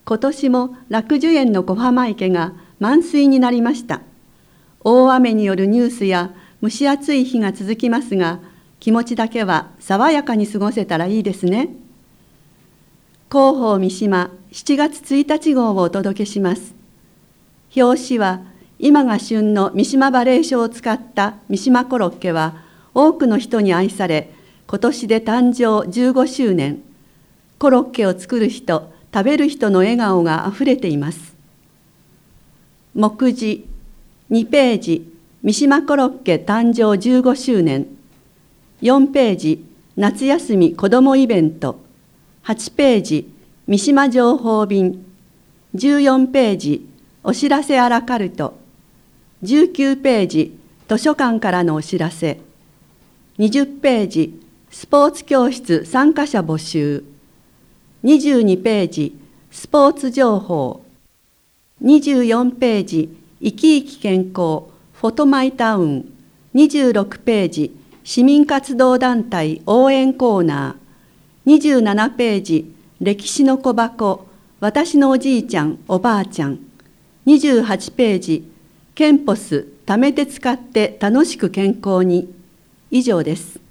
今年も楽寿園の小浜池が満水になりました。大雨によるニュースや蒸し暑い日が続きますが、気持ちだけは爽やかに過ごせたらいいですね。広報三島7月1日号をお届けします。表紙は今が旬の三島バレー書を使った三島コロッケは多くの人に愛され、今年で誕生15周年。コロッケを作る人、食べる人の笑顔があふれています。目次2ページ、三島コロッケ誕生15周年。4ページ、夏休み子どもイベント。8ページ、三島情報便。14ページ、お知らせアラカルト。19ページ、図書館からのお知らせ。20ページ、スポーツ教室参加者募集。22ページ、スポーツ情報。24ページ、生き生き健康、フォトマイタウン。26ページ、市民活動団体応援コーナー。27ページ、歴史の小箱、私のおじいちゃん、おばあちゃん。28ページ、ケンポス、貯めて使って楽しく健康に。以上です。